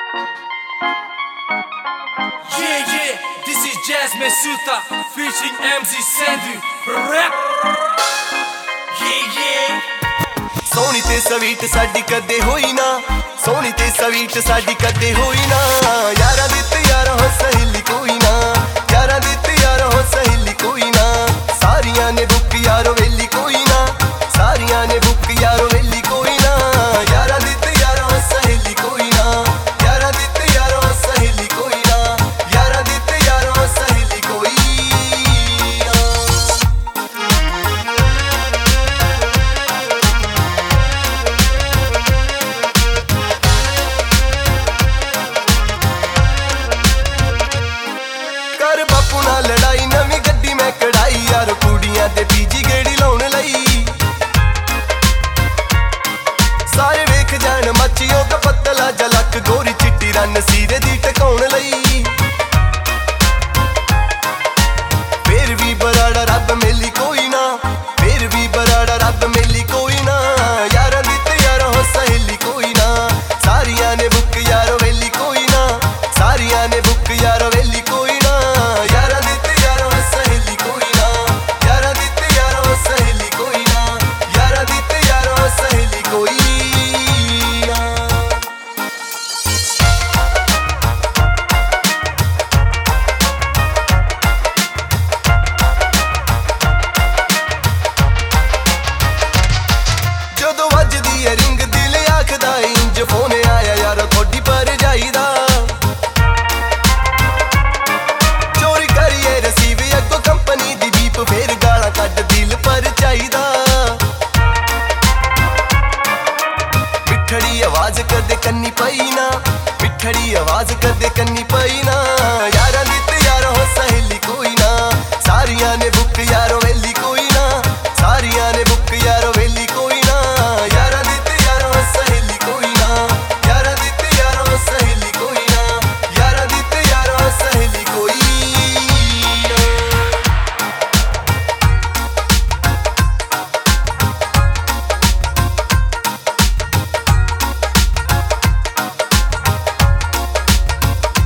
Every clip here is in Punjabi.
Yeah, this is Jasmine Suta featuring MZ Sandhu. Rap. Yeah. ਸੋਹਣੀ ਤੇ ਸਵੀਟ ਸਾਡੀ ਕਦੇ ਹੋਈ ਨਾ, ਸੋਹਣੀ ਤੇ ਸਵੀਟ ਸਾਡੀ ਕਦੇ ਹੋਈ ਨਾ। ਯਾਰਾਂ ਦੀ ਤੇ ਯਾਰਾਂ ਹੋ ਸਹੇਲੀ ਕੋਈ ਨਾ, ਯਾਰਾਂ ਦੀ ਤੇ ਯਾਰਾਂ ਹੋ ਸਹੇਲੀ ਕੋਈ ਨਾ। ਸਾਰੀਆਂ ਨੇ ਬੁੱਕ ਯਾਰੋ ਵੇਲੀ ਕੋਈ ਨਾ, ਸਾਰੀਆਂ ਨੇ ਬੁੱਕ ਯਾਰੋ ਵੇਲੀ ਕੋਈ ਨਾ। ਯਾਰਾਂ ਦੀ ਤੇ ਯਾਰਾਂ ਹੋ ਸਹੇਲੀ ਕੋਈ ਨਾ, ਯਾਰਾਂ ਦੀ ਤੇ ਯਾਰਾਂ ਹੋ ਸਹੇਲੀ ਕੋਈ ਨਾ, ਯਾਰਾਂ ਦੀ ਤੇ ਯਾਰਾਂ ਹੋ ਸਹੇਲੀ ਕੋਈ ਨਾ। ਕਰ ਬਾਪੂ ਨਾਲ ਲੜਾਈ, ਨਵੀਂ ਗੱਡੀ ਮੈਂ ਕਢਾਈ, ਯਾਰ ਕੁੜੀਆਂ ਦੇ ਪੀਜੀ ਗੇੜੀ ਲਾਉਣ ਲਈ। ਸਾਰੇ ਵੇਖ ਜਾਣ ਮੱਚੀਓ ਦਾ ਪਤਲਾ ਜਲਕ, ਗੋਰੀ ਚਿੱਟੀ ਰੰਨ ਸੀਰੇ ਦੀ ਟਕਾਉਣ ਲਈ। ਫੇਰ ਵੀ ਬਰਾੜਾ ਰੱਬ ਮੇਲੀ ਕੋਈ ਨਾ, ਫੇਰ ਵੀ ਬਰਾੜਾ ਰੱਬ ਮੇਲੀ ਕੋਈ ਨਾ। ਯਾਰਾਂ ਦੀ ਤੇ ਯਾਰਾਂ ਹੋ ਸਹੇਲੀ ਕੋਈ ਨਾ, ਸਾਰੀਆਂ ਨੇ ਬੁੱਕ ਯਾਰੋ ਵੇਲੀ ਕੋਈ ਨਾ, ਸਾਰੀਆਂ ਨੇ ਬੁੱਕ ਯਾਰੋ ਵੇਲੀ ਕੋਈ ਨਾ। ਯਾਰਾਂ ਦੀ ਤੇ ਯਾਰਾਂ ਹੋ ਸਹੇਲੀ ਕੋਈ ਨਾ, ਯਾਰਾਂ ਦੀ ਤੇ ਯਾਰਾਂ ਹੋ ਸਹੇਲੀ ਕੋਈ ਨਾ, ਯਾਰਾਂ ਦੀ ਤੇ ਯਾਰਾਂ ਹੋ ਸਹੇਲੀ ਕੋਈ ਨਾ। ਜਦੋਂ ਵੱਜਦੀ ਏ ਰਿੰਗ ਦਿਲ ਆਖਦਾ ਇੰਜ, ਫੋਨ ਆਇਆ ਯਾਰ ਥੋੜੀ ਪਰ ਜਾਈਦਾ। ਚੋਰੀ ਕਰੀਏ ਰਸੀਵ ਅੱਗੋਂ ਕੰਪਨੀ ਦੀ ਬੀਪ, ਫੇਰ ਗਾਲਾਂ ਕੱਢ ਦਿਲ ਪਰ ਚਾਹੀਦਾ। ਮਿੱਠੜੀ ਆਵਾਜ਼ ਕਦੇ ਕੰਨੀ ਪਈ ਨਾ, ਮਿੱਠੜੀ ਆਵਾਜ਼ ਕਦੇ ਕੰਨੀ ਪਈ ਨਾ। ਯਾਰਾਂ ਦੀ ਤੇ ਯਾਰਾਂ ਹੋ ਸਹੇਲੀ ਕੋਈ ਨਾ, ਸਾਰੀਆਂ ਨੇ ਬੁੱਕ ਯਾਰੋ ਵੇਲੀ ਕੋਈ ਨਾ, ਸਾਰੀਆਂ ਨੇ ਬੁੱਕ ਯਾਰੋ ਵੇਲੀ ਕੋਈ ਨਾ। ਯਾਰਾਂ ਦੀ ਤੇ ਯਾਰਾਂ ਹੋ ਸਹੇਲੀ ਕੋਈ ਨਾ, ਯਾਰਾਂ ਦੀ ਤੇ ਯਾਰਾਂ ਹੋ ਸਹੇਲੀ ਕੋਈ ਨਾ, ਯਾਰਾਂ ਦੀ ਤੇ ਯਾਰਾਂ ਹੋ ਸਹੇਲੀ ਕੋਈ ਨਾ।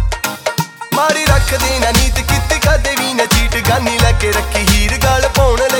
ਮਾਰੀ ਰੱਖਦੇ ਨਾ ਨੀਤ, ਕਿਤੇ ਕਦੇ ਵੀ ਨਾ ਚੀਟ, ਗਾਨੀ ਲੈ ਕੇ ਰੱਖੀ ਹੀਰ ਗਲ ਪਾਉਣ